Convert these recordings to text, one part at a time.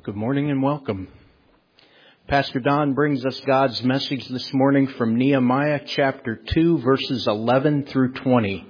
Good morning and welcome. Pastor Don brings us God's message this morning from Nehemiah chapter 2, verses 11 through 20.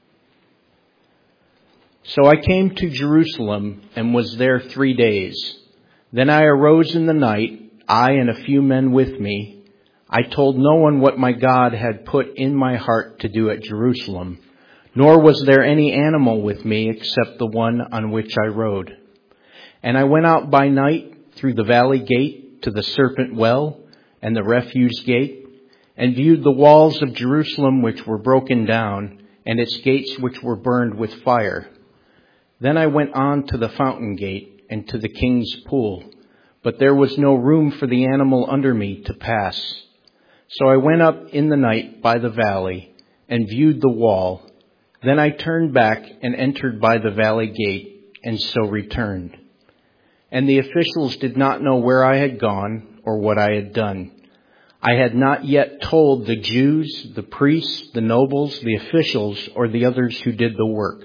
So I came to Jerusalem and was there 3 days. Then I arose in the night, I and a few men with me. I told no one what my God had put in my heart to do at Jerusalem, nor was there any animal with me except the one on which I rode. And I went out by night through the valley gate to the serpent well and the refuse gate, and viewed the walls of Jerusalem which were broken down, and its gates which were burned with fire. Then I went on to the fountain gate and to the king's pool, but there was no room for the animal under me to pass. So I went up in the night by the valley and viewed the wall. Then I turned back and entered by the valley gate, and so returned. And the officials did not know where I had gone or what I had done. I had not yet told the Jews, the priests, the nobles, the officials, or the others who did the work.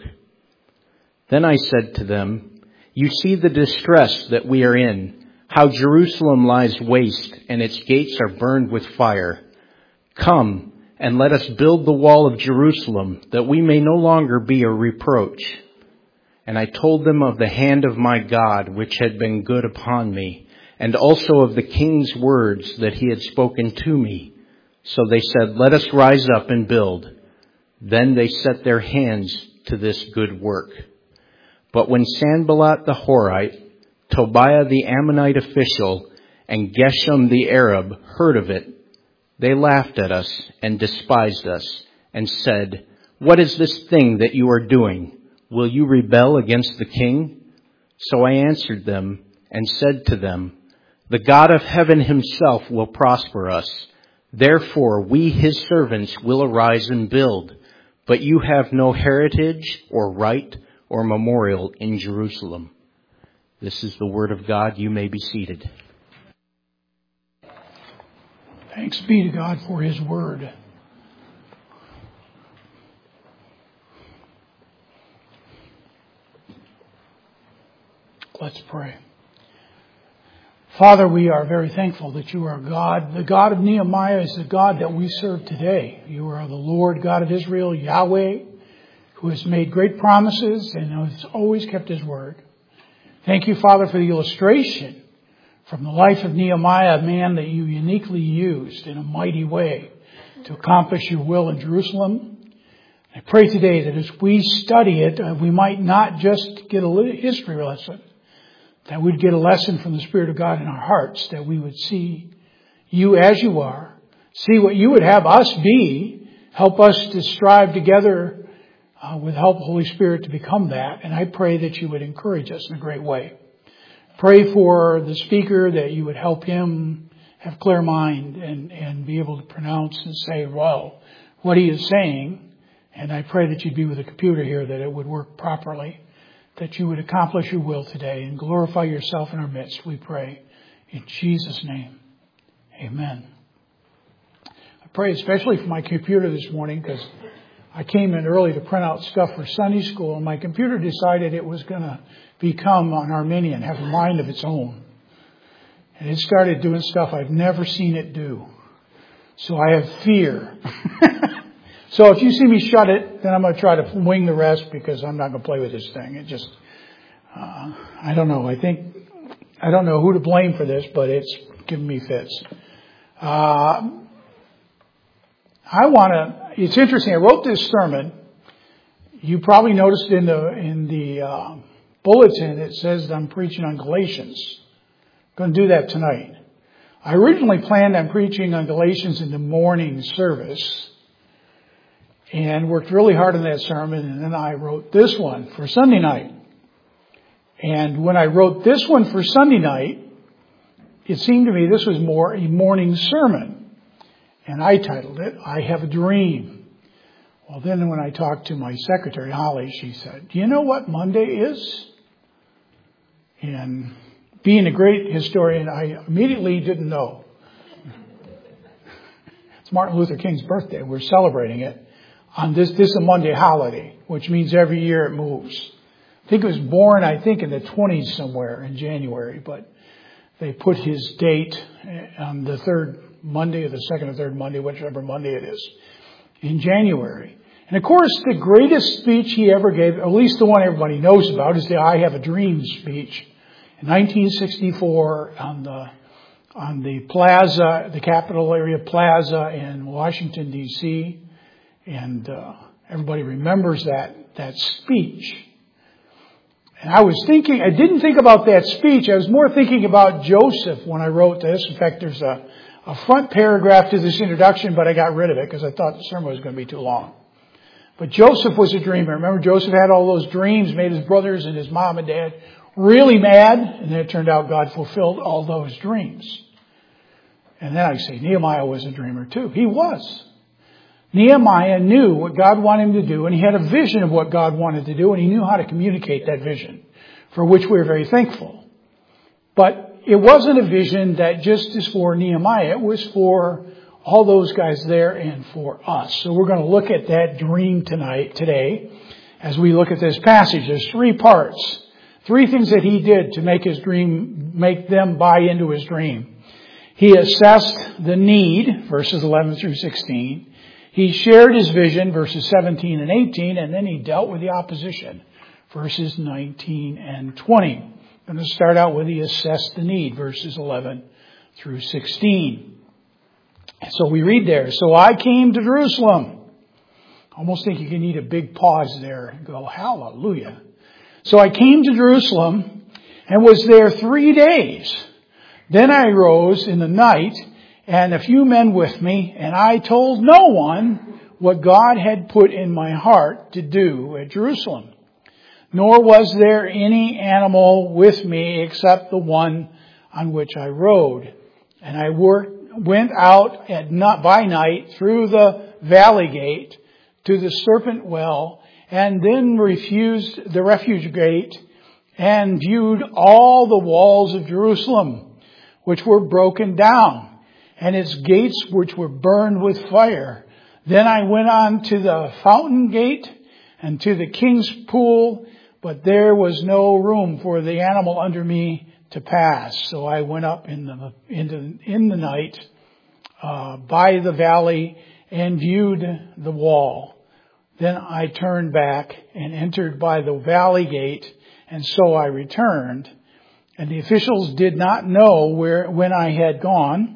Then I said to them, "You see the distress that we are in, how Jerusalem lies waste and its gates are burned with fire. Come and let us build the wall of Jerusalem, that we may no longer be a reproach." And I told them of the hand of my God, which had been good upon me, and also of the king's words that he had spoken to me. So they said, "Let us rise up and build." Then they set their hands to this good work. But when Sanballat the Horite, Tobiah the Ammonite official, and Geshem the Arab heard of it, they laughed at us and despised us and said, "What is this thing that you are doing? Will you rebel against the king?" So I answered them and said to them, "The God of heaven himself will prosper us. Therefore we, his servants, will arise and build. But you have no heritage or right or memorial in Jerusalem." This is the word of God. You may be seated. Thanks be to God for his word. Let's pray. Father, we are very thankful that you are God. The God of Nehemiah is the God that we serve today. You are the Lord God of Israel, Yahweh, who has made great promises and has always kept his word. Thank you, Father, for the illustration from the life of Nehemiah, a man that you uniquely used in a mighty way to accomplish your will in Jerusalem. I pray today that as we study it, we might not just get a history lesson, that we'd get a lesson from the Spirit of God in our hearts, that we would see you as you are, see what you would have us be, help us to strive together with help of the Holy Spirit to become that. And I pray that you would encourage us in a great way. Pray for the speaker, that you would help him have clear mind and be able to pronounce and say, well, what he is saying. And I pray that you'd be with the computer here, that it would work properly, that you would accomplish your will today and glorify yourself in our midst, we pray. In Jesus' name, amen. I pray especially for my computer this morning, because I came in early to print out stuff for Sunday school, and my computer decided it was going to become an Arminian, have a mind of its own. And it started doing stuff I've never seen it do. So I have fear. So if you see me shut it, then I'm going to try to wing the rest, because I'm not going to play with this thing. It just, I don't know. I don't know who to blame for this, but it's giving me fits. It's interesting. I wrote this sermon. You probably noticed in the bulletin, it says that I'm preaching on Galatians. I'm going to do that tonight. I originally planned on preaching on Galatians in the morning service, and worked really hard on that sermon, and then I wrote this one for Sunday night. And when I wrote this one for Sunday night, it seemed to me this was more a morning sermon. And I titled it, "I Have a Dream." Well, then when I talked to my secretary, Holly, she said, "Do you know what Monday is?" And being a great historian, I immediately didn't know. It's Martin Luther King's birthday. We're celebrating it on this is a Monday holiday, which means every year it moves. I think it was born, in the 20s somewhere in January, but they put his date on the third Monday or the second or third Monday, whichever Monday it is, in January. And of course, the greatest speech he ever gave, at least the one everybody knows about, is the I Have a Dream speech in 1964 on the plaza, the Capitol area plaza in Washington, D.C. And everybody remembers that speech. And I didn't think about that speech. I was more thinking about Joseph when I wrote this. In fact, there's a front paragraph to this introduction, but I got rid of it because I thought the sermon was going to be too long. But Joseph was a dreamer. Remember, Joseph had all those dreams, made his brothers and his mom and dad really mad, and then it turned out God fulfilled all those dreams. And then I say Nehemiah was a dreamer too. He was. Nehemiah knew what God wanted him to do, and he had a vision of what God wanted to do, and he knew how to communicate that vision, for which we're very thankful. But it wasn't a vision that just is for Nehemiah. It was for all those guys there and for us. So we're going to look at that dream today, as we look at this passage. There's 3 parts. 3 things that he did to make them buy into his dream. He assessed the need, verses 11 through 16. He shared his vision, verses 17 and 18, and then he dealt with the opposition, verses 19 and 20. I'm going to start out with he assessed the need, verses 11 through 16. So we read there, so I came to Jerusalem. Almost think you can need a big pause there and go, hallelujah. So I came to Jerusalem and was there 3 days. Then I rose in the night and a few men with me, and I told no one what God had put in my heart to do at Jerusalem. Nor was there any animal with me except the one on which I rode. And I went out by night through the valley gate to the serpent well, and then refused the refuge gate, and viewed all the walls of Jerusalem, which were broken down, and its gates which were burned with fire. Then I went on to the fountain gate and to the king's pool, but there was no room for the animal under me to pass. So I went up in the night by the valley and viewed the wall. Then I turned back and entered by the valley gate, and so I returned. And the officials did not know when I had gone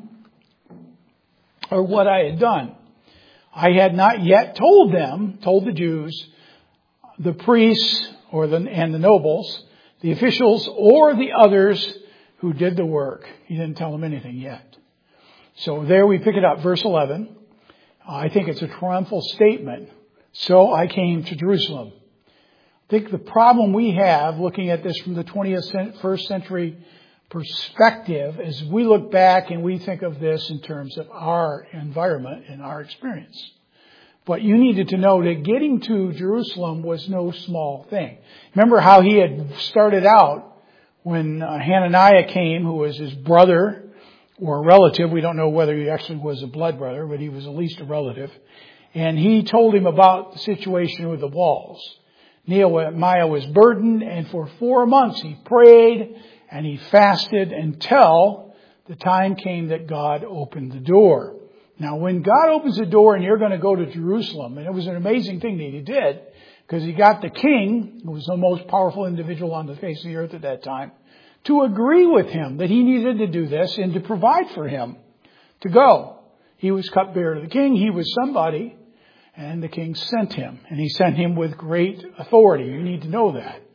or what I had done. I had not yet told the Jews, the priests and the nobles, the officials or the others who did the work. He didn't tell them anything yet. So there we pick it up, verse 11. I think it's a triumphal statement. So I came to Jerusalem. I think the problem we have looking at this from the 21st century perspective is we look back and we think of this in terms of our environment and our experience. But you needed to know that getting to Jerusalem was no small thing. Remember how he had started out when Hananiah came, who was his brother or a relative. We don't know whether he actually was a blood brother, but he was at least a relative. And he told him about the situation with the walls. Nehemiah was burdened, and for 4 months he prayed and he fasted until the time came that God opened the door. Now, when God opens the door and you're going to go to Jerusalem, and it was an amazing thing that he did, because he got the king, who was the most powerful individual on the face of the earth at that time, to agree with him that he needed to do this and to provide for him to go. He was cupbearer to the king. He was somebody. And the king sent him. And he sent him with great authority. You need to know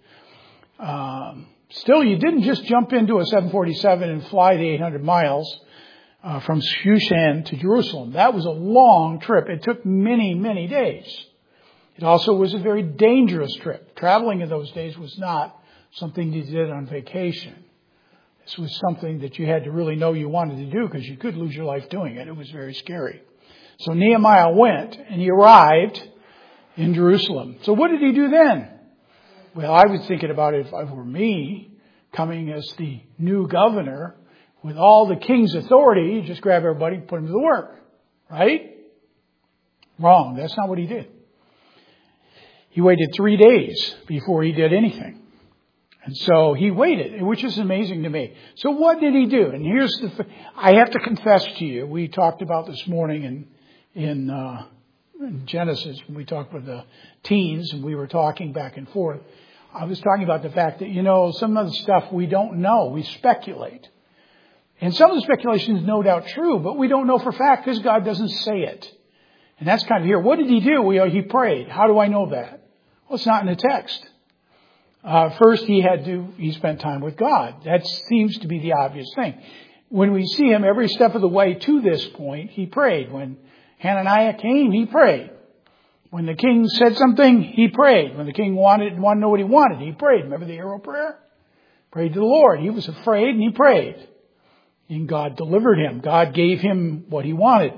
that. Still, you didn't just jump into a 747 and fly the 800 miles from Shushan to Jerusalem. That was a long trip. It took many, many days. It also was a very dangerous trip. Traveling in those days was not something you did on vacation. This was something that you had to really know you wanted to do, because you could lose your life doing it. It was very scary. So Nehemiah went and he arrived in Jerusalem. So what did he do then? Well, I was thinking about it if I were me, coming as the new governor with all the king's authority, you just grab everybody and put them to the work. Right? Wrong. That's not what he did. He waited 3 days before he did anything. And so he waited, which is amazing to me. So what did he do? And here's I have to confess to you, we talked about this morning in Genesis, when we talked with the teens and we were talking back and forth. I was talking about the fact that, some of the stuff we don't know. We speculate. And some of the speculation is no doubt true, but we don't know for fact because God doesn't say it. And that's kind of here. What did he do? He prayed. How do I know that? Well, it's not in the text. First, he spent time with God. That seems to be the obvious thing. When we see him every step of the way to this point, he prayed. When Hananiah came, he prayed. When the king said something, he prayed. When the king wanted to know what he wanted, he prayed. Remember the arrow prayer? Prayed to the Lord. He was afraid and he prayed. And God delivered him. God gave him what he wanted.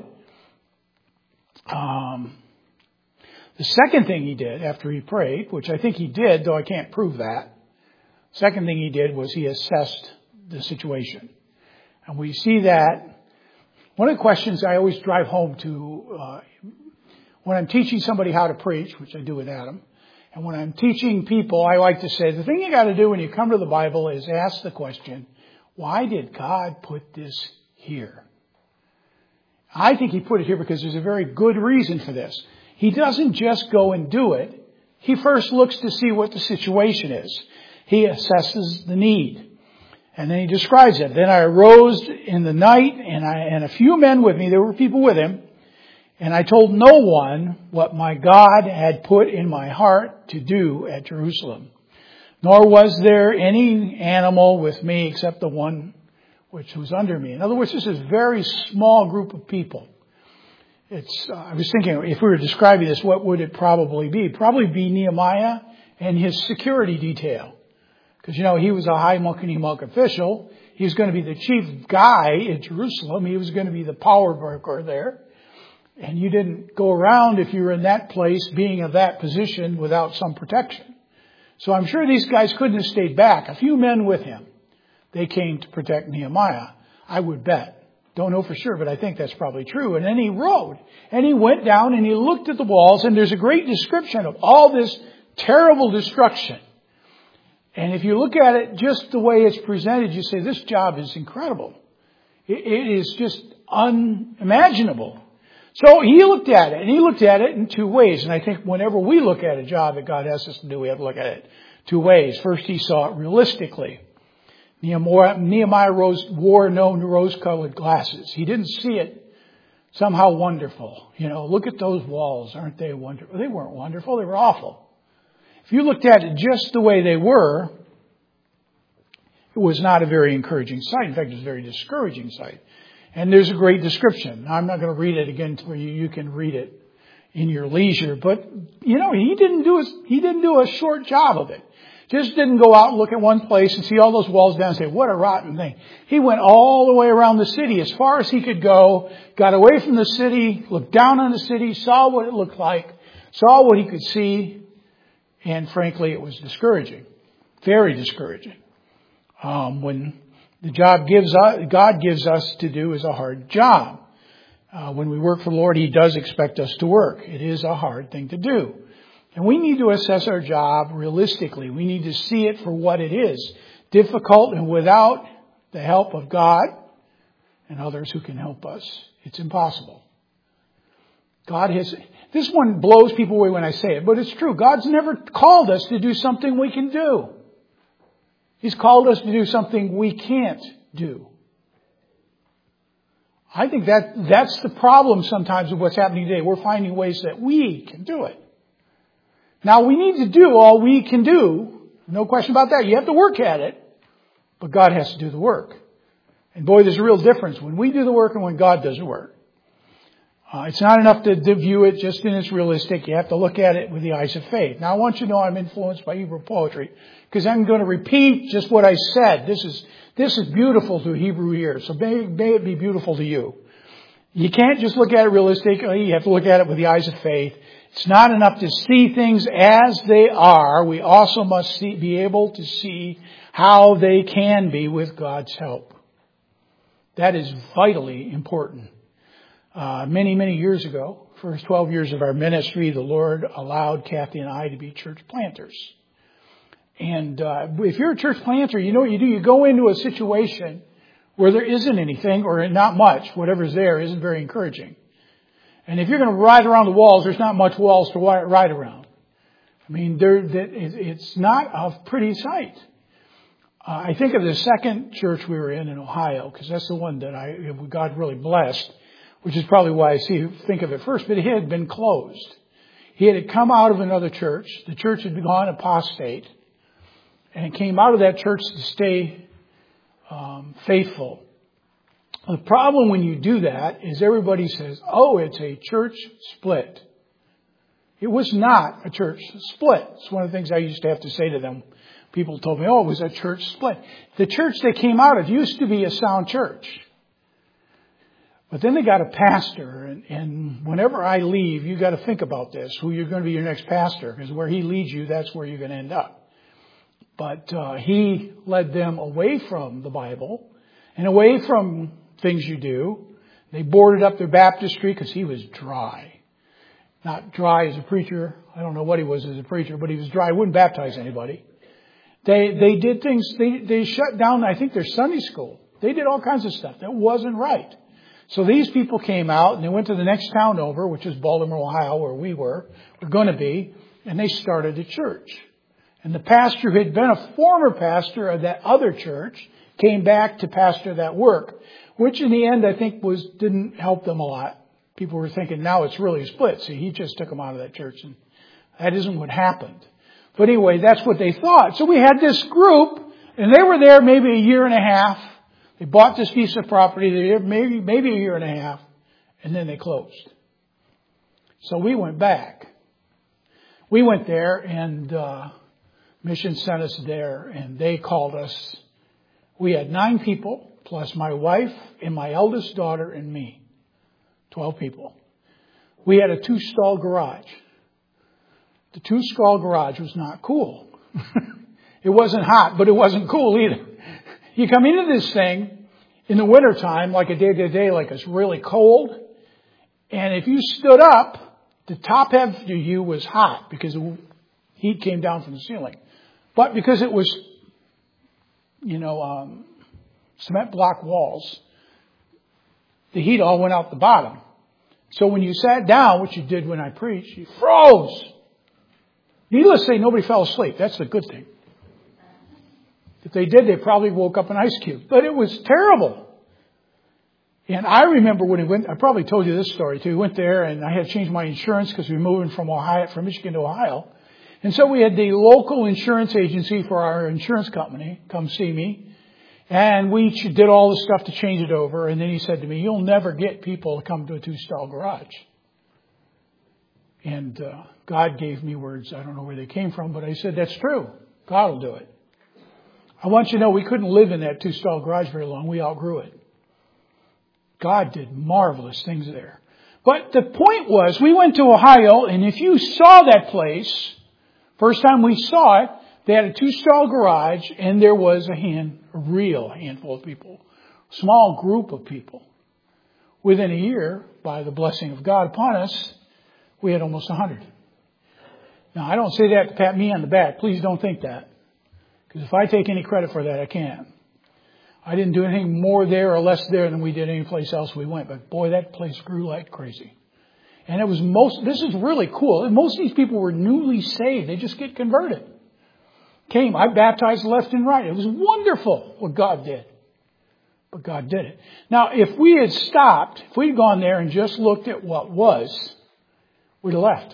The second thing he did after he prayed, which I think he did, though I can't prove that. Second thing he did was he assessed the situation. And we see that. One of the questions I always drive home to when I'm teaching somebody how to preach, which I do with Adam, and when I'm teaching people, I like to say, the thing you got to do when you come to the Bible is ask the question, why did God put this here? I think he put it here because there's a very good reason for this. He doesn't just go and do it. He first looks to see what the situation is. He assesses the need. And then he describes it. Then I arose in the night and a few men with me, there were people with him, and I told no one what my God had put in my heart to do at Jerusalem. Nor was there any animal with me except the one which was under me. In other words, this is a very small group of people. I was thinking, if we were describing this, what would it probably be? Probably be Nehemiah and his security detail. Because, he was a high Mulk official. He was going to be the chief guy in Jerusalem. He was going to be the power broker there. And you didn't go around, if you were in that place, being of that position without some protection. So I'm sure these guys couldn't have stayed back. A few men with him. They came to protect Nehemiah, I would bet. Don't know for sure, but I think that's probably true. And then he rode. And he went down and he looked at the walls, and there's a great description of all this terrible destruction. And if you look at it just the way it's presented, you say, this job is incredible. It is just unimaginable. So he looked at it, and he looked at it in two ways. And I think whenever we look at a job that God has us to do, we have to look at it two ways. First, he saw it realistically. Nehemiah wore no rose-colored glasses. He didn't see it somehow wonderful. Look at those walls. Aren't they wonderful? They weren't wonderful. They were awful. If you looked at it just the way they were, it was not a very encouraging sight. In fact, it was a very discouraging sight. And there's a great description. Now, I'm not going to read it again for you. You can read it in your leisure. But, he didn't do a short job of it. Just didn't go out and look at one place and see all those walls down and say, what a rotten thing. He went all the way around the city as far as he could go, got away from the city, looked down on the city, saw what it looked like, saw what he could see, and frankly, it was discouraging. Very discouraging. When the job God gives us to do is a hard job. When we work for the Lord, He does expect us to work. It is a hard thing to do. And we need to assess our job realistically. We need to see it for what it is. Difficult, and without the help of God and others who can help us, it's impossible. This one blows people away when I say it, but it's true. God's never called us to do something we can do. He's called us to do something we can't do. I think that's the problem sometimes of what's happening today. We're finding ways that we can do it. Now, we need to do all we can do. No question about that. You have to work at it. But God has to do the work. And boy, there's a real difference when we do the work and when God does the work. It's not enough to view it just in its realistic. You have to look at it with the eyes of faith. Now, I want you to know I'm influenced by Hebrew poetry because I'm going to repeat just what I said. This is beautiful to Hebrew ears, so may it be beautiful to you. You can't just look at it realistically. You have to look at it with the eyes of faith. It's not enough to see things as they are. We also must be able to see how they can be with God's help. That is vitally important. Many, many years ago, first 12 years of our ministry, the Lord allowed Kathy and I to be church planters. And if you're a church planter, you know what you do. You go into a situation where there isn't anything or not much. Whatever's there isn't very encouraging. And if you're going to ride around the walls, there's not much walls to ride around. I mean, it's not a pretty sight. I think of the second church we were in Ohio, because that's the one that God really blessed, which is probably why I think of it first. But it had been closed. He had come out of another church. The church had gone apostate. And came out of that church to stay faithful. The problem when you do that is everybody says, oh, it's a church split. It was not a church split. It's one of the things I used to have to say to them. People told me, oh, it was a church split. The church they came out of used to be a sound church. But then they got a pastor, and whenever I leave, you got to think about this, who you're going to be your next pastor, because where he leads you, that's where you're going to end up. But he led them away from the Bible and away from things you do. They boarded up their baptistry because he was dry. Not dry as a preacher. I don't know what he was as a preacher, but he was dry. He wouldn't baptize anybody. They did things. They shut down, I think, their Sunday school. They did all kinds of stuff that wasn't right. So these people came out and they went to the next town over, which is Baltimore, Ohio, where we were going to be, and they started a church. And the pastor who had been a former pastor of that other church came back to pastor that work, which in the end I think didn't help them a lot. People were thinking now it's really split. See, he just took them out of that church, and that isn't what happened. But anyway, that's what they thought. So we had this group, and they were there maybe a year and a half. They bought this piece of property. They were there maybe a year and a half, and then they closed. So we went back. We went there, and Mission sent us there, and they called us. We had 9 people, plus my wife and my eldest daughter and me. 12 people. We had a 2-stall garage. The 2-stall garage was not cool. It wasn't hot, but it wasn't cool either. You come into this thing in the wintertime, like a day-to-day, like it's really cold. And if you stood up, the top half of you was hot because the heat came down from the ceiling. But because it was, cement block walls, the heat all went out the bottom. So when you sat down, which you did when I preached, you froze. Needless to say, nobody fell asleep. That's the good thing. If they did, they probably woke up an ice cube. But it was terrible. And I remember when we went, I probably told you this story too. We went there and I had to change my insurance because we were moving from Michigan to Ohio. And so we had the local insurance agency for our insurance company come see me. And we did all the stuff to change it over. And then he said to me, you'll never get people to come to a 2-stall garage. And God gave me words. I don't know where they came from, but I said, that's true. God will do it. I want you to know we couldn't live in that 2-stall garage very long. We outgrew it. God did marvelous things there. But the point was, we went to Ohio, and if you saw that place, first time we saw it, they had a 2-stall garage, and there was a real handful of people, small group of people. Within a year, by the blessing of God upon us, we had almost 100. Now, I don't say that to pat me on the back. Please don't think that. Because if I take any credit for that, I can't. I didn't do anything more there or less there than we did any place else we went. But boy, that place grew like crazy. And this is really cool. Most of these people were newly saved. They just get converted. I baptized left and right. It was wonderful what God did. But God did it. Now, if we had stopped, if we'd gone there and just looked at what was, we'd have left.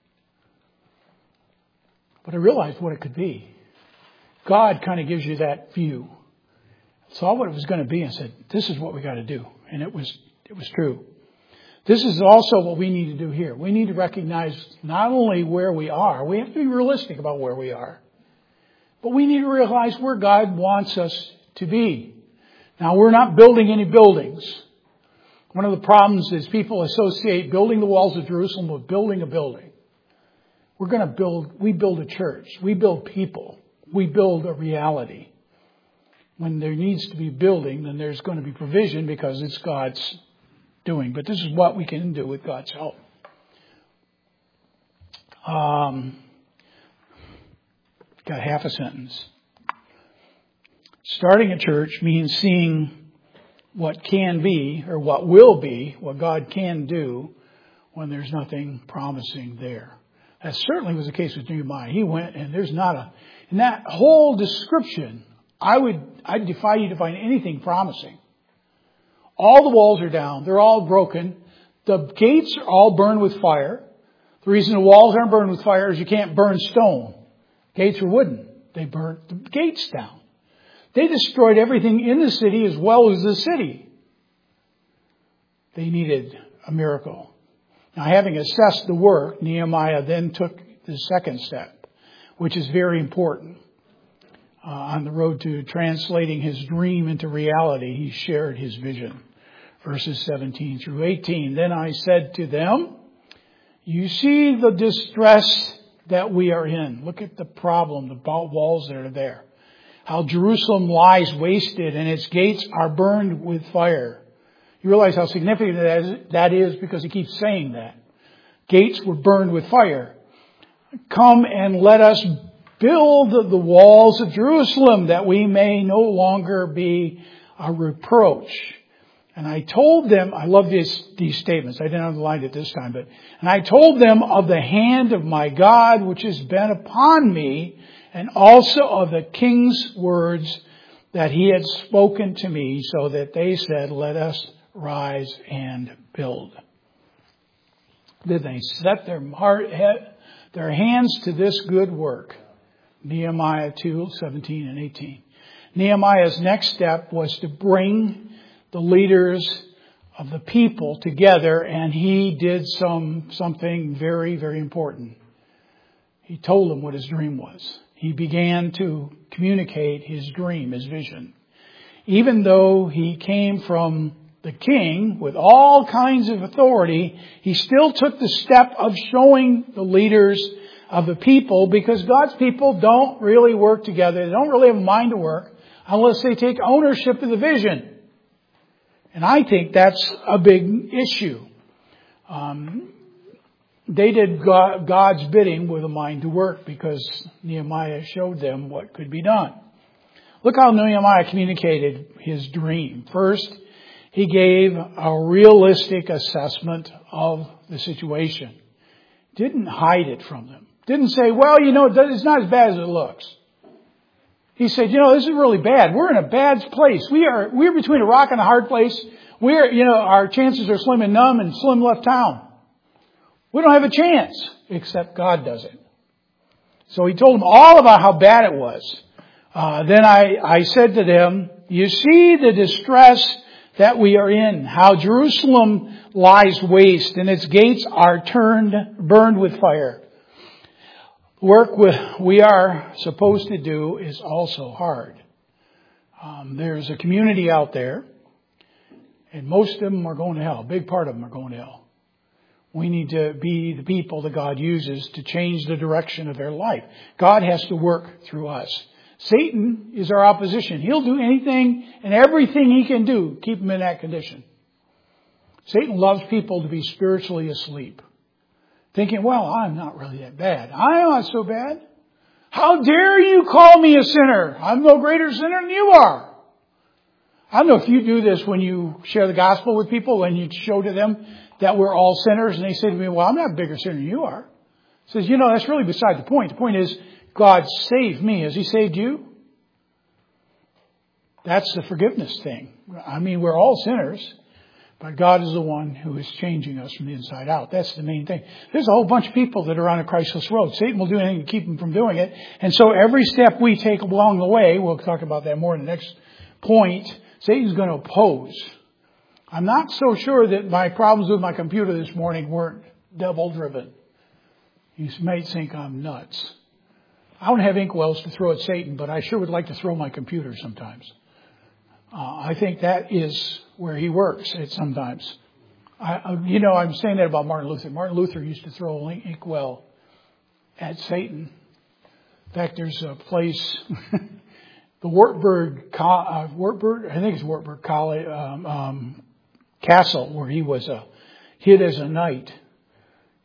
But I realized what it could be. God kind of gives you that view. Saw what it was going to be and said, this is what we got to do. And it was true. This is also what we need to do here. We need to recognize not only where we are, we have to be realistic about where we are, but we need to realize where God wants us to be. Now, we're not building any buildings. One of the problems is people associate building the walls of Jerusalem with building a building. We build a church. We build people. We build a reality. When there needs to be building, then there's going to be provision because it's God's doing. But this is what we can do with God's help. Got half a sentence. Starting a church means seeing what can be, or what will be, what God can do when there's nothing promising there. That certainly was the case with Nehemiah. He went, and there's not a, in that whole description, I'd defy you to find anything promising. All the walls are down. They're all broken. The gates are all burned with fire. The reason the walls aren't burned with fire is you can't burn stone. Gates are wooden. They burnt the gates down. They destroyed everything in the city as well as the city. They needed a miracle. Now, having assessed the work, Nehemiah then took the second step, which is very important. On the road to translating his dream into reality, he shared his vision. Verses 17 through 18. Then I said to them, you see the distress that we are in. Look at the problem, the walls that are there. How Jerusalem lies wasted and its gates are burned with fire. You realize how significant that is because he keeps saying that. Gates were burned with fire. Come and let us build the walls of Jerusalem that we may no longer be a reproach. And I told them, I love these statements. I didn't underline it this time, and I told them of the hand of my God which has been upon me, and also of the king's words that he had spoken to me, so that they said, let us rise and build. Then they set their hands to this good work. Nehemiah 2:17 and 18. Nehemiah's next step was to bring the leaders of the people together, and he did something very, very important. He told them what his dream was. He began to communicate his dream, his vision. Even though he came from the king with all kinds of authority, he still took the step of showing the leaders of the people, because God's people don't really work together. They don't really have a mind to work unless they take ownership of the vision. And I think that's a big issue. They did God's bidding with a mind to work because Nehemiah showed them what could be done. Look how Nehemiah communicated his dream. First, he gave a realistic assessment of the situation. Didn't hide it from them. Didn't say, well, it's not as bad as it looks. He said, this is really bad. We're in a bad place. We're between a rock and a hard place. Our chances are slim and none, and Slim left town. We don't have a chance, except God does it. So he told them all about how bad it was. Then I said to them, you see the distress that we are in, how Jerusalem lies waste and its gates are burned with fire. Work we are supposed to do is also hard. There's a community out there, and most of them are going to hell. A big part of them are going to hell. We need to be the people that God uses to change the direction of their life. God has to work through us. Satan is our opposition. He'll do anything and everything he can do, keep them in that condition. Satan loves people to be spiritually asleep. Thinking, well, I'm not really that bad. I'm not so bad. How dare you call me a sinner? I'm no greater sinner than you are. I don't know if you do this when you share the gospel with people, when you show to them that we're all sinners, and they say to me, well, I'm not a bigger sinner than you are. Says, that's really beside the point. The point is, God saved me. Has he saved you? That's the forgiveness thing. I mean, we're all sinners. But God is the one who is changing us from the inside out. That's the main thing. There's a whole bunch of people that are on a Christless road. Satan will do anything to keep them from doing it. And so every step we take along the way, we'll talk about that more in the next point, Satan's going to oppose. I'm not so sure that my problems with my computer this morning weren't devil-driven. You might think I'm nuts. I don't have inkwells to throw at Satan, but I sure would like to throw my computer sometimes. I think that is where he works at sometimes. I'm saying that about Martin Luther. Martin Luther used to throw an inkwell at Satan. In fact, there's a place, the Wartburg, I think it's Wartburg College, Castle, where he was hid as a knight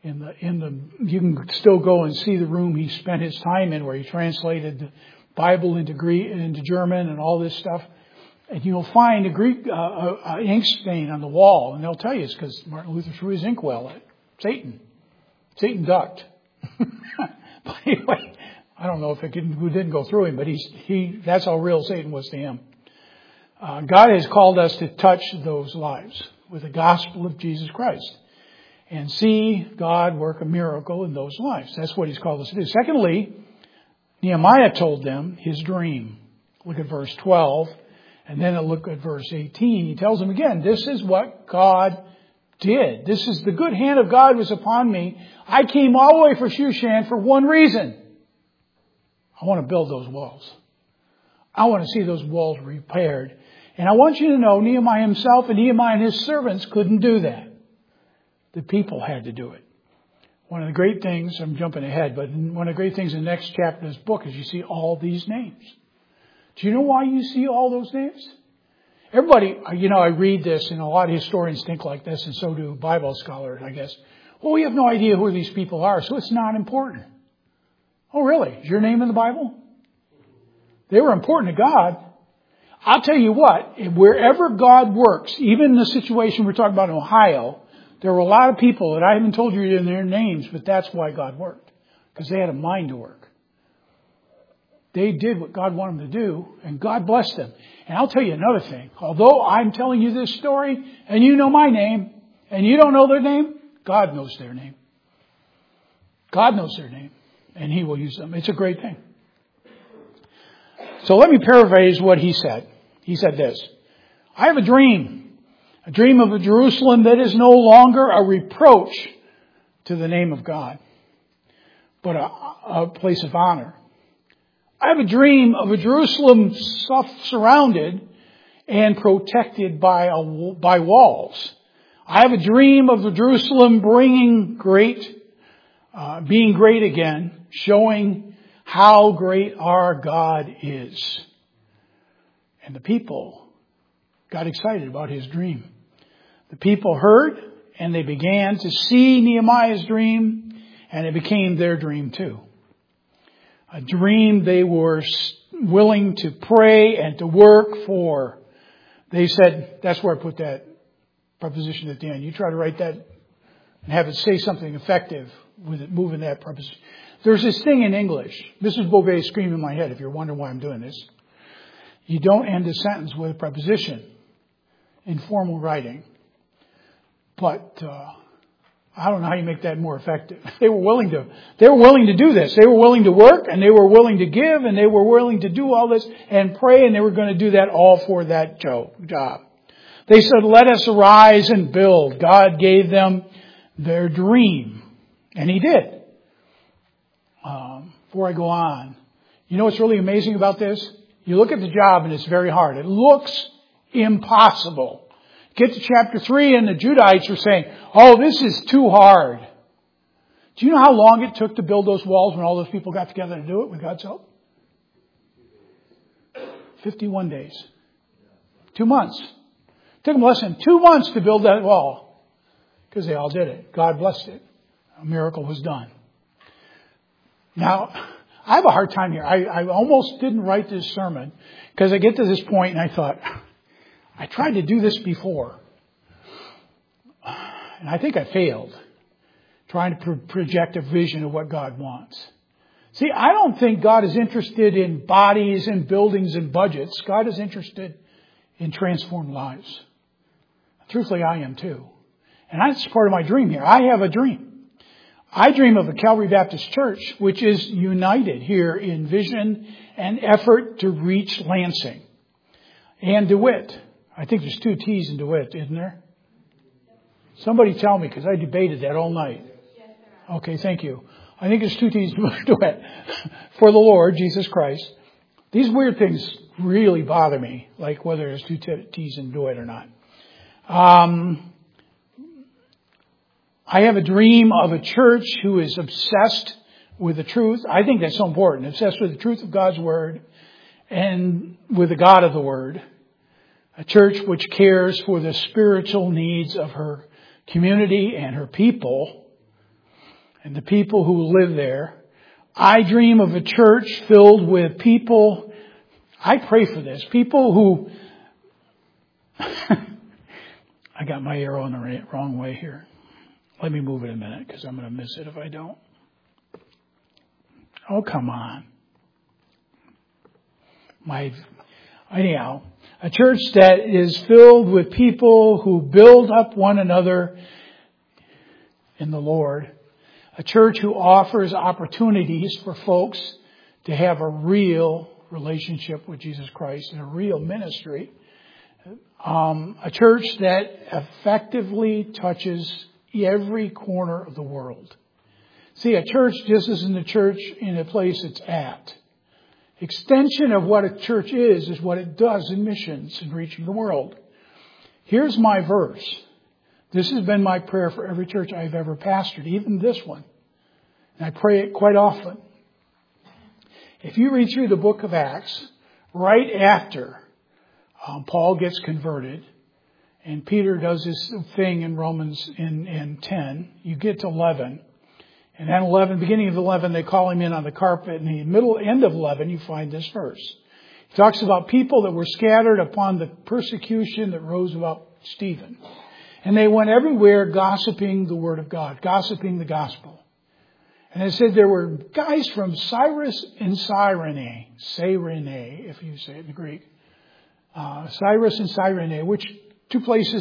you can still go and see the room he spent his time in, where he translated the Bible into Greek, into German, and all this stuff. And you'll find a Greek ink stain on the wall, and they'll tell you it's because Martin Luther threw his inkwell at Satan. Satan ducked. But anyway, I don't know if it didn't go through him, but that's how real Satan was to him. God has called us to touch those lives with the gospel of Jesus Christ and see God work a miracle in those lives. That's what He's called us to do. Secondly, Nehemiah told them his dream. Look at verse 12, and then look at verse 18. He tells them again, this is what God did. This is the good hand of God was upon me. I came all the way from Shushan for one reason. I want to build those walls. I want to see those walls repaired. And I want you to know Nehemiah himself and Nehemiah and his servants couldn't do that. The people had to do it. One of the great things, I'm jumping ahead, but one of the great things in the next chapter of this book is you see all these names. Do you know why you see all those names? Everybody, I read this, and a lot of historians think like this, and so do Bible scholars, I guess. Well, we have no idea who these people are, so it's not important. Oh, really? Is your name in the Bible? They were important to God. I'll tell you what, wherever God works, even in the situation we're talking about in Ohio, there were a lot of people that I haven't told you their names, but that's why God worked. Because they had a mind to work. They did what God wanted them to do, and God blessed them. And I'll tell you another thing. Although I'm telling you this story, and you know my name, and you don't know their name, God knows their name. God knows their name, and He will use them. It's a great thing. So let me paraphrase what he said. He said this: I have a dream of a Jerusalem that is no longer a reproach to the name of God, but a place of honor. I have a dream of a Jerusalem surrounded and protected by walls. I have a dream of a Jerusalem being great again, showing how great our God is. And the people got excited about his dream. The people heard, and they began to see Nehemiah's dream, and it became their dream too. A dream they were willing to pray and to work for. They said, that's where I put that preposition at the end. You try to write that and have it say something effective with it moving that preposition. There's this thing in English. Mrs. Beauvais is screaming in my head if you're wondering why I'm doing this. You don't end a sentence with a preposition in formal writing. But I don't know how you make that more effective. They were willing to do this. They were willing to work, and they were willing to give, and they were willing to do all this and pray, and they were going to do that all for that job. They said, let us arise and build. God gave them their dream. And He did. Before I go on, you know what's really amazing about this? You look at the job and it's very hard. It looks impossible. Get to chapter 3 and the Judahites are saying, oh, this is too hard. Do you know how long it took to build those walls when all those people got together to do it with God's help? 51 days. 2 months. It took them less than 2 months to build that wall because they all did it. God blessed it. A miracle was done. Now, I have a hard time here. I almost didn't write this sermon because I get to this point and I thought, I tried to do this before. And I think I failed trying to project a vision of what God wants. See, I don't think God is interested in bodies and buildings and budgets. God is interested in transformed lives. Truthfully, I am too. And that's part of my dream here. I have a dream. I dream of a Calvary Baptist Church which is united here in vision and effort to reach Lansing and DeWitt. I think there's 2 T's in DeWitt, isn't there? Somebody tell me, because I debated that all night. Okay, thank you. I think there's 2 T's in DeWitt. For the Lord, Jesus Christ. These weird things really bother me, like whether there's 2 T's in DeWitt or not. I have a dream of a church who is obsessed with the truth. I think that's so important. Obsessed with the truth of God's Word and with the God of the Word. A church which cares for the spiritual needs of her community and her people. and the people who live there. I dream of a church filled with people. I pray for this. People who... I got my arrow in the wrong way here. Let me move it a minute because I'm going to miss it if I don't. Oh, come on. Anyhow, a church that is filled with people who build up one another in the Lord. A church who offers opportunities for folks to have a real relationship with Jesus Christ and a real ministry. A church that effectively touches every corner of the world. See, a church just isn't a church in a place it's at. Extension of what a church is what it does in missions and reaching the world. Here's my verse. This has been my prayer for every church I've ever pastored, even this one. And I pray it quite often. If you read through the book of Acts, right after Paul gets converted, and Peter does this thing in Romans in 10, you get to 11. And then 11, beginning of 11, they call him in on the carpet. And in the end of 11, you find this verse. He talks about people that were scattered upon the persecution that rose about Stephen. And they went everywhere gossiping the word of God, gossiping the gospel. And it said there were guys from Cyrus and Cyrene, if you say it in the Greek. Cyrus and Cyrene, which two places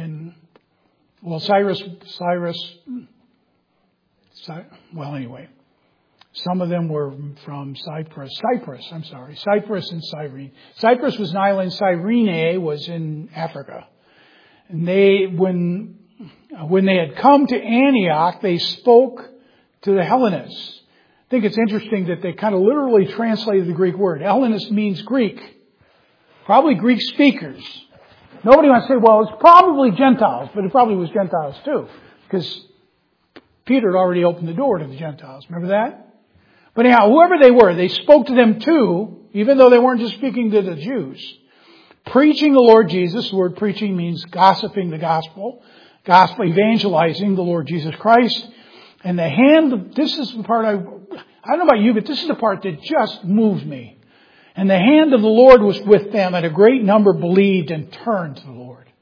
some of them were from Cyprus and Cyrene. Cyprus was an island, Cyrene was in Africa. And when they had come to Antioch, they spoke to the Hellenists. I think it's interesting that they kind of literally translated the Greek word. Hellenist means Greek. Probably Greek speakers. Nobody wants to say, well, it's probably Gentiles, but it probably was Gentiles too. Because Peter had already opened the door to the Gentiles. Remember that? But anyhow, whoever they were, they spoke to them too, even though they weren't just speaking to the Jews. Preaching the Lord Jesus. The word preaching means gossiping the gospel. Gospel, evangelizing the Lord Jesus Christ. And this is the part I don't know about you, but this is the part that just moved me. And the hand of the Lord was with them, and a great number believed and turned to the Lord.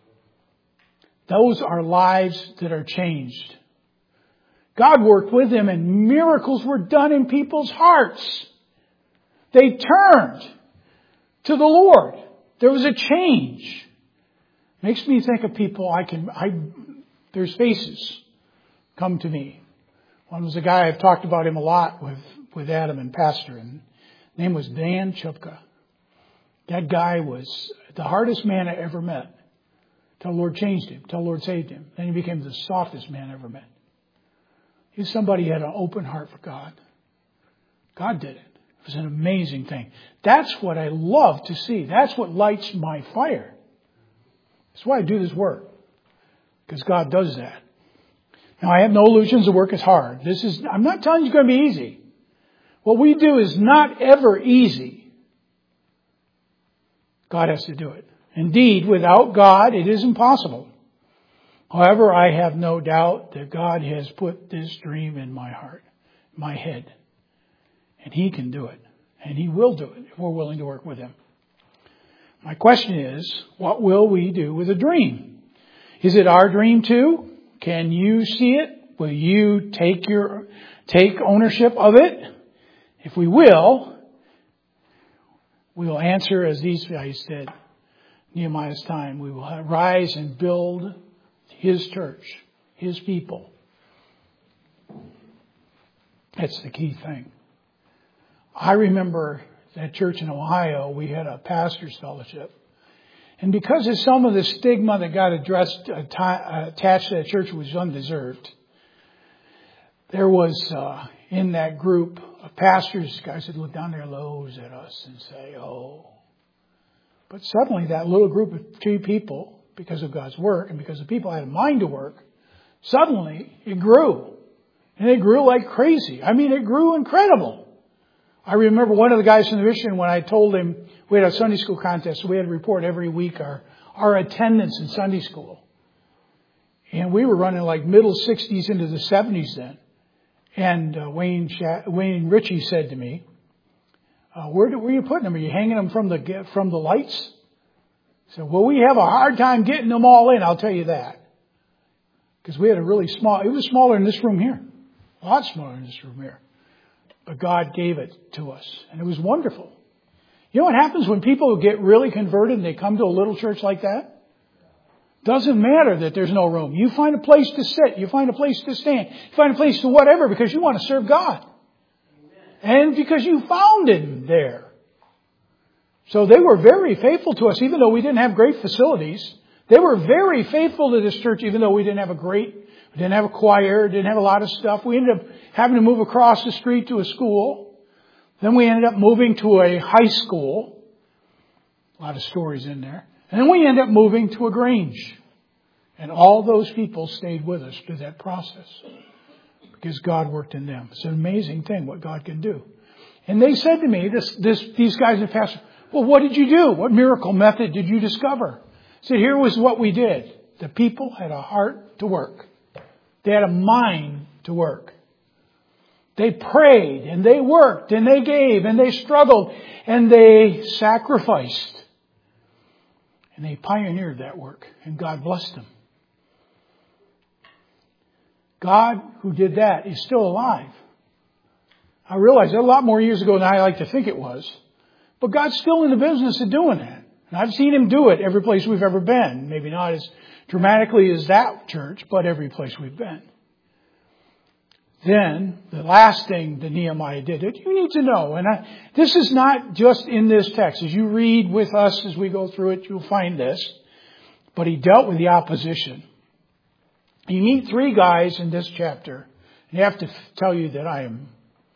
Those are lives that are changed. God worked with them, and miracles were done in people's hearts. They turned to the Lord. There was a change. Makes me think of people there's faces come to me. One was a guy, I've talked about him a lot with Adam and Pastor, and his name was Dan Chupka. That guy was the hardest man I ever met. Till the Lord changed him, till the Lord saved him. Then he became the softest man I ever met. He's somebody who had an open heart for God. God did it. It was an amazing thing. That's what I love to see. That's what lights my fire. That's why I do this work. Because God does that. Now, I have no illusions the work is hard. I'm not telling you it's going to be easy. What we do is not ever easy. God has to do it. Indeed, without God, it is impossible. However, I have no doubt that God has put this dream in my heart, my head. And He can do it. And He will do it if we're willing to work with Him. My question is, what will we do with a dream? Is it our dream too? Can you see it? Will you take ownership of it? If we will answer as these guys did. Nehemiah's time. We will rise and build His church, His people. That's the key thing. I remember that church in Ohio, we had a pastor's fellowship. And because of some of the stigma that got attached to that church was undeserved, there was in that group of pastors, guys that look down their nose at us and say, oh. But suddenly that little group of 3 people, because of God's work and because the people had a mind to work, suddenly it grew. And it grew like crazy. I mean, it grew incredible. I remember one of the guys from the mission, when I told him we had a Sunday school contest, so we had to report every week our attendance in Sunday school. And we were running like middle 60s into the 70s then. And Wayne Ritchie said to me, where are you putting them? Are you hanging them from the lights? I said, well, we have a hard time getting them all in, I'll tell you that. Because we had a really small, it was smaller than this room here. A lot smaller than this room here. But God gave it to us. And it was wonderful. You know what happens when people get really converted and they come to a little church like that? Doesn't matter that there's no room. You find a place to sit. You find a place to stand. You find a place to whatever because you want to serve God. And because you found Him there. So they were very faithful to us even though we didn't have great facilities. They were very faithful to this church even though we didn't have a choir, didn't have a lot of stuff. We ended up having to move across the street to a school. Then we ended up moving to a high school. A lot of stories in there. And then we ended up moving to a Grange. And all those people stayed with us through that process. Because God worked in them. It's an amazing thing what God can do. And they said to me, these guys at Pastor, well, what did you do? What miracle method did you discover? I said, here was what we did. The people had a heart to work. They had a mind to work. They prayed and they worked and they gave and they struggled and they sacrificed. And they pioneered that work and God blessed them. God who did that is still alive. I realize that a lot more years ago than I like to think it was. But God's still in the business of doing that. And I've seen Him do it every place we've ever been. Maybe not as dramatically as that church, but every place we've been. Then, the last thing that Nehemiah did, you need to know, and this is not just in this text. As you read with us as we go through it, you'll find this. But he dealt with the opposition. You meet three guys in this chapter. And you have to tell you that I'm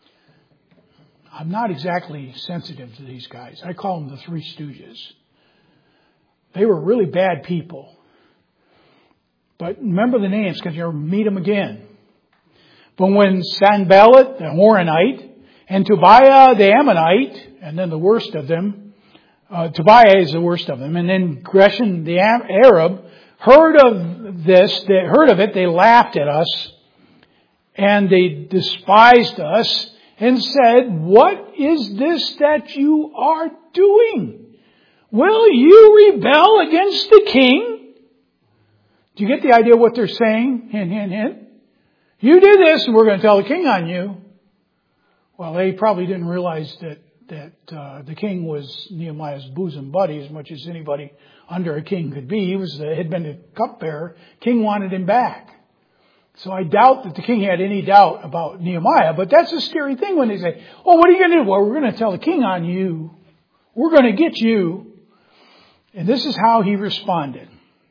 not exactly sensitive to these guys. I call them the Three Stooges. They were really bad people. But remember the names because you'll meet them again. But when Sanballat, the Horonite, and Tobiah, the Ammonite, and then the worst of them, Tobiah is the worst of them, and then Geshem, the Arab, heard of it, they laughed at us, and they despised us, and said, what is this that you are doing? Will you rebel against the king? Do you get the idea of what they're saying? Hint, hint, hint. You did this and we're going to tell the king on you. Well, they probably didn't realize that the king was Nehemiah's bosom buddy as much as anybody under a king could be. He had been the cupbearer. King wanted him back. So I doubt that the king had any doubt about Nehemiah. But that's a scary thing when they say, oh, what are you going to do? Well, we're going to tell the king on you. We're going to get you. And this is how he responded.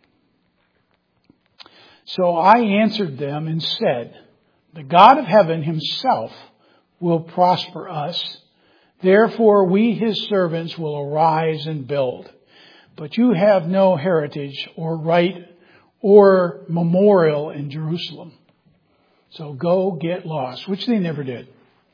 So I answered them and said, the God of heaven Himself will prosper us. Therefore we His servants will arise and build. But you have no heritage or right or memorial in Jerusalem. So go get lost, which they never did.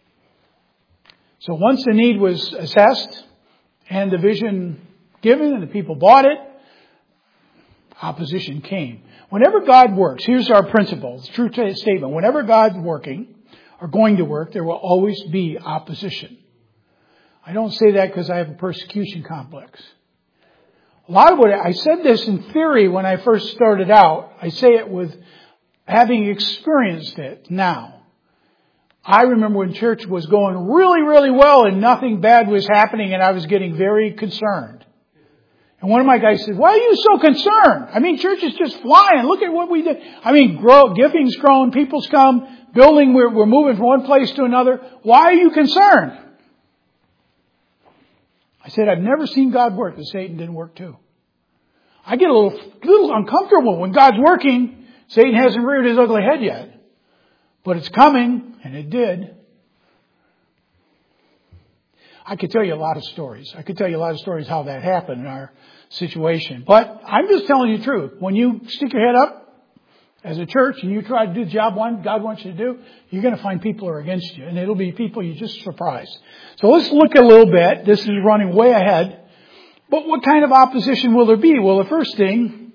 So once the need was assessed and the vision given and the people bought it, opposition came. Whenever God works, here's our principle, it's a true statement. Whenever God's working or going to work, there will always be opposition. I don't say that because I have a persecution complex. A lot of what I said this in theory when I first started out. I say it with having experienced it now. I remember when church was going really, really well and nothing bad was happening and I was getting very concerned. And one of my guys said, why are you so concerned? I mean, church is just flying. Look at what we did. I mean, giving's grown, people's come, building, we're moving from one place to another. Why are you concerned? I said, I've never seen God work, but Satan didn't work too. I get a little uncomfortable when God's working. Satan hasn't reared his ugly head yet. But it's coming, and it did. I could tell you a lot of stories. I could tell you a lot of stories how that happened in our situation. But I'm just telling you the truth. When you stick your head up as a church and you try to do the job God wants you to do, you're going to find people who are against you. And it'll be people you just surprise. So let's look a little bit. This is running way ahead. But what kind of opposition will there be? Well, the first thing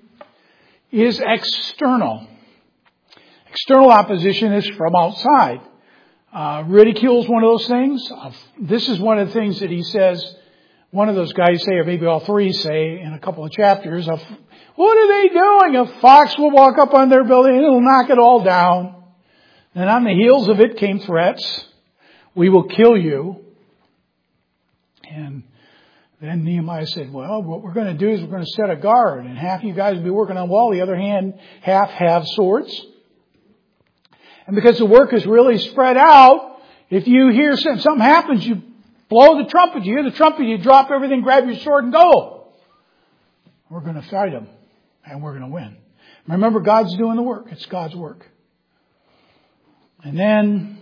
is external. External opposition is from outside. Ridicule is one of those things. This is one of the things that he says, one of those guys say, or maybe all three say in a couple of chapters, what are they doing? A fox will walk up on their building and it'll knock it all down. And on the heels of it came threats. We will kill you. And then Nehemiah said, well, what we're going to do is we're going to set a guard. And half you guys will be working on the wall. The other half have swords. And because the work is really spread out, if you hear something happens, you blow the trumpet. You hear the trumpet, you drop everything, grab your sword and go. We're going to fight them. And we're going to win. Remember, God's doing the work. It's God's work. And then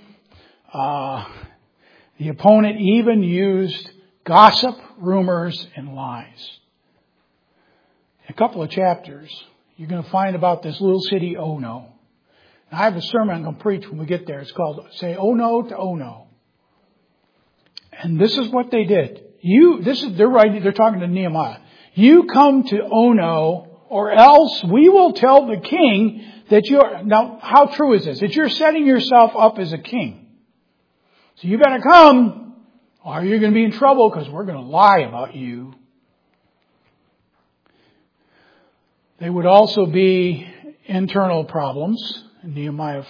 the opponent even used gossip, rumors, and lies. In a couple of chapters, you're going to find about this little city, Ono. Now, I have a sermon I'm going to preach when we get there. It's called Say Ono to Ono. And this is what they did. They're talking to Nehemiah. You come to Ono, or else we will tell the king that now how true is this? That you're setting yourself up as a king. So you better come, or you're going to be in trouble because we're going to lie about you. There would also be internal problems. In Nehemiah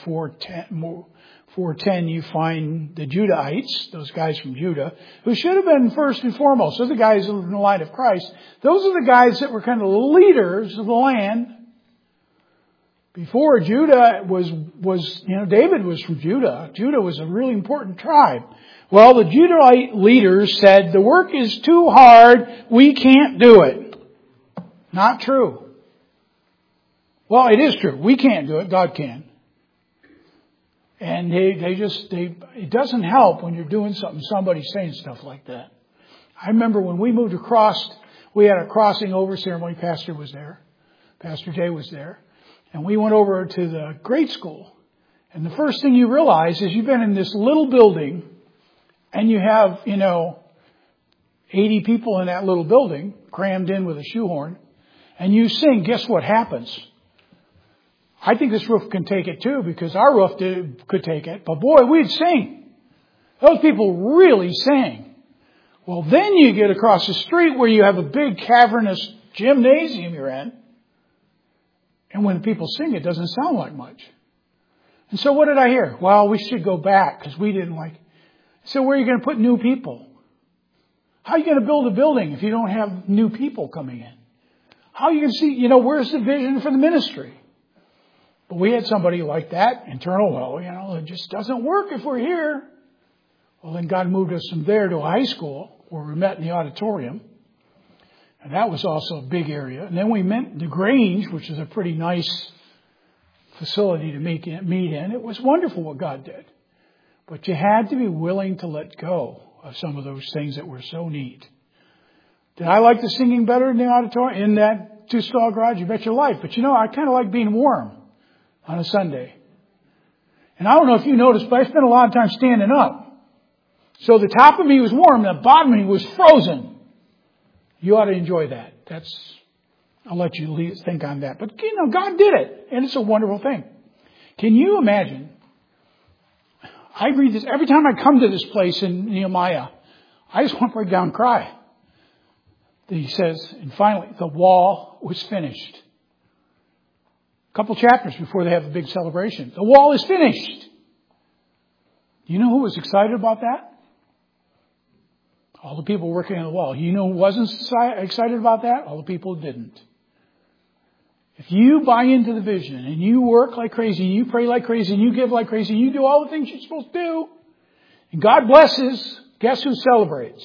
4:10, you find the Judahites, those guys from Judah, who should have been first and foremost. Those are the guys in the line of Christ. Those are the guys that were kind of the leaders of the land. Before Judah David was from Judah. Judah was a really important tribe. Well, the Judahite leaders said, the work is too hard, we can't do it. Not true. Well, it is true. We can't do it. God can. And it doesn't help when you're doing something, somebody's saying stuff like that. I remember when we moved across, we had a crossing over ceremony. Pastor was there. Pastor Jay was there. And we went over to the grade school. And the first thing you realize is you've been in this little building and you have, 80 people in that little building crammed in with a shoehorn. And you sing, guess what happens? I think this roof can take it too, because our roof could take it. But boy, we'd sing. Those people really sang. Well, then you get across the street where you have a big cavernous gymnasium you're in. And when people sing, it doesn't sound like much. And so what did I hear? Well, we should go back because we didn't like it. So where are you going to put new people? How are you going to build a building if you don't have new people coming in? How are you going to see, where's the vision for the ministry? But we had somebody like that, internal, it just doesn't work if we're here. Well, then God moved us from there to a high school where we met in the auditorium. And that was also a big area. And then we met the Grange, which is a pretty nice facility to meet in. It was wonderful what God did. But you had to be willing to let go of some of those things that were so neat. Did I like the singing better in the auditorium, in that two-stall garage? You bet your life. But I kind of like being warm on a Sunday. And I don't know if you noticed, but I spent a lot of time standing up. So the top of me was warm and the bottom of me was frozen. You ought to enjoy that. I'll let you think on that. But, God did it. And it's a wonderful thing. Can you imagine? I read this every time I come to this place in Nehemiah. I just want to break down and cry. He says, and finally, the wall was finished. A couple chapters before they have a big celebration. The wall is finished. You know who was excited about that? All the people working on the wall. You know who wasn't excited about that? All the people who didn't. If you buy into the vision and you work like crazy, and you pray like crazy, and you give like crazy, and you do all the things you're supposed to do, and God blesses, guess who celebrates?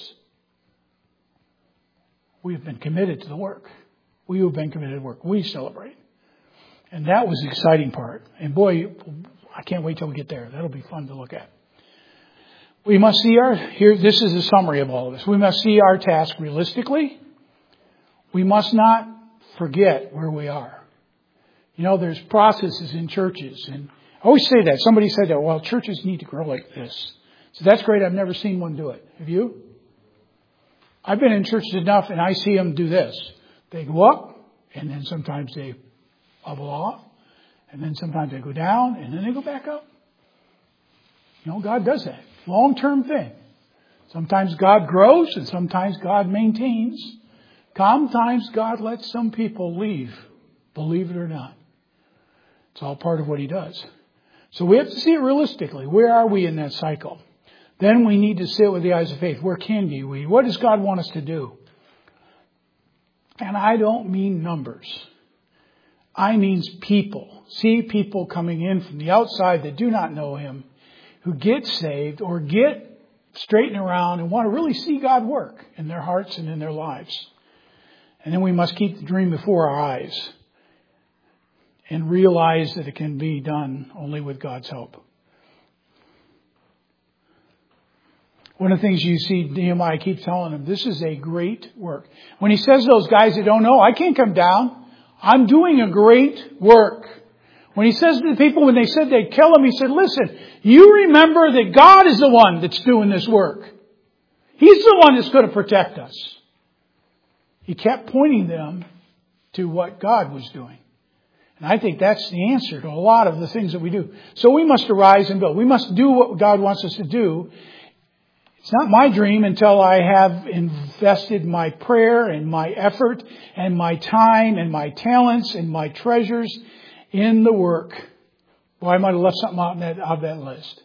We have been committed to the work. We have been committed to work. We celebrate. And that was the exciting part. And boy, I can't wait till we get there. That'll be fun to look at. We must see this is a summary of all of this. We must see our task realistically. We must not forget where we are. There's processes in churches. And I always say that. Somebody said that, well, churches need to grow like this. So that's great. I've never seen one do it. Have you? I've been in churches enough and I see them do this. They go up and then sometimes they bubble off. And then sometimes they go down and then they go back up. God does that. Long-term thing. Sometimes God grows and sometimes God maintains. Sometimes God lets some people leave. Believe it or not. It's all part of what He does. So we have to see it realistically. Where are we in that cycle? Then we need to sit with the eyes of faith. Where can we? What does God want us to do? And I don't mean numbers. I mean people. See people coming in from the outside that do not know Him, who get saved or get straightened around and want to really see God work in their hearts and in their lives. And then we must keep the dream before our eyes and realize that it can be done only with God's help. One of the things you see Nehemiah keeps telling them, this is a great work. When he says to those guys that don't know, I can't come down. I'm doing a great work. When he says to the people, when they said they'd kill him, he said, listen, you remember that God is the one that's doing this work. He's the one that's going to protect us. He kept pointing them to what God was doing. And I think that's the answer to a lot of the things that we do. So we must arise and build. We must do what God wants us to do. It's not my dream until I have invested my prayer and my effort and my time and my talents and my treasures in the work. Boy, I might have left something out of that list.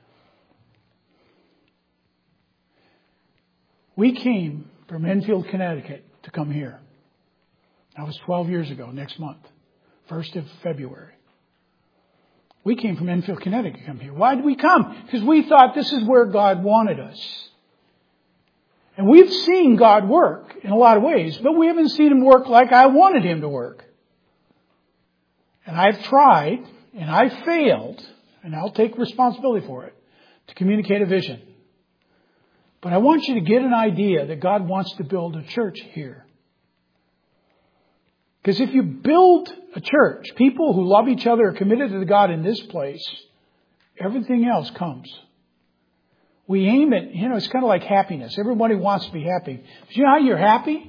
We came from Enfield, Connecticut to come here. That was 12 years ago, next month, 1st of February. We came from Enfield, Connecticut to come here. Why did we come? Because we thought this is where God wanted us. And we've seen God work in a lot of ways, but we haven't seen Him work like I wanted Him to work. And I've tried, and I've failed, and I'll take responsibility for it, to communicate a vision. But I want you to get an idea that God wants to build a church here. Because if you build a church, people who love each other are committed to God in this place, everything else comes. We aim at, it's kind of like happiness. Everybody wants to be happy. But you know how you're happy?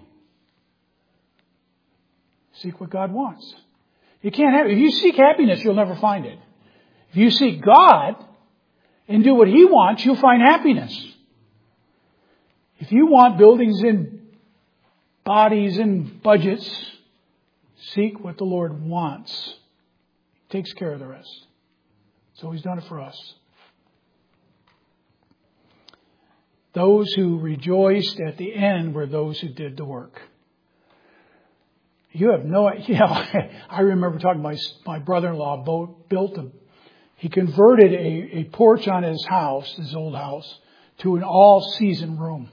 Seek what God wants. You can't have, if you seek happiness, you'll never find it. If you seek God and do what He wants, you'll find happiness. If you want buildings and bodies and budgets, seek what the Lord wants. He takes care of the rest. So He's done it for us. Those who rejoiced at the end were those who did the work. You have no idea. I remember talking to my brother-in-law, he converted a porch on his house, his old house, to an all-season room.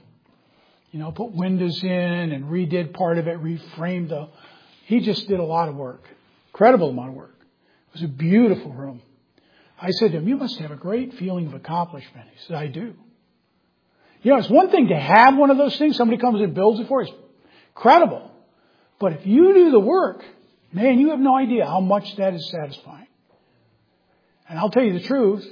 Put windows in and redid part of it, reframed he just did a lot of work. Incredible amount of work. It was a beautiful room. I said to him, you must have a great feeling of accomplishment. He said, I do. It's one thing to have one of those things. Somebody comes and builds it for you. It's incredible. But if you do the work, man, you have no idea how much that is satisfying. And I'll tell you the truth.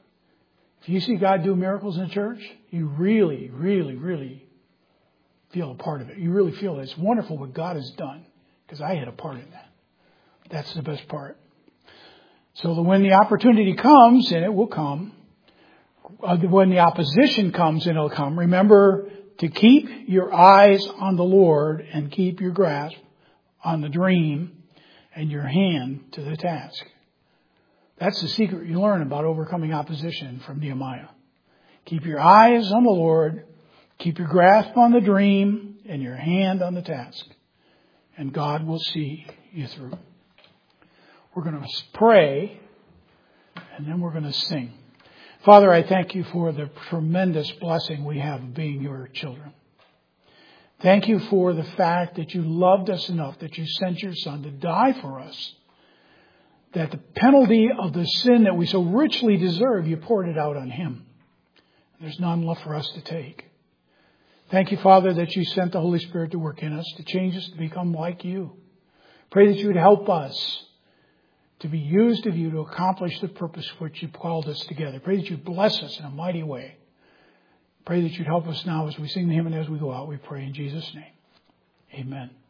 If you see God do miracles in a church, you really, really, really feel a part of it. You really feel it's wonderful what God has done. Because I had a part in that. That's the best part. So that when the opportunity comes, and it will come, when the opposition comes, and it'll come, remember to keep your eyes on the Lord and keep your grasp on the dream and your hand to the task. That's the secret you learn about overcoming opposition from Nehemiah. Keep your eyes on the Lord, keep your grasp on the dream and your hand on the task. And God will see you through. We're going to pray, and then we're going to sing. Father, I thank you for the tremendous blessing we have of being your children. Thank you for the fact that you loved us enough that you sent your Son to die for us. That the penalty of the sin that we so richly deserve, you poured it out on Him. There's none left for us to take. Thank you, Father, that you sent the Holy Spirit to work in us, to change us to become like you. Pray that you would help us to be used of you to accomplish the purpose for which you called us together. Pray that you bless us in a mighty way. Pray that you'd help us now as we sing the hymn and as we go out. We pray in Jesus' name. Amen.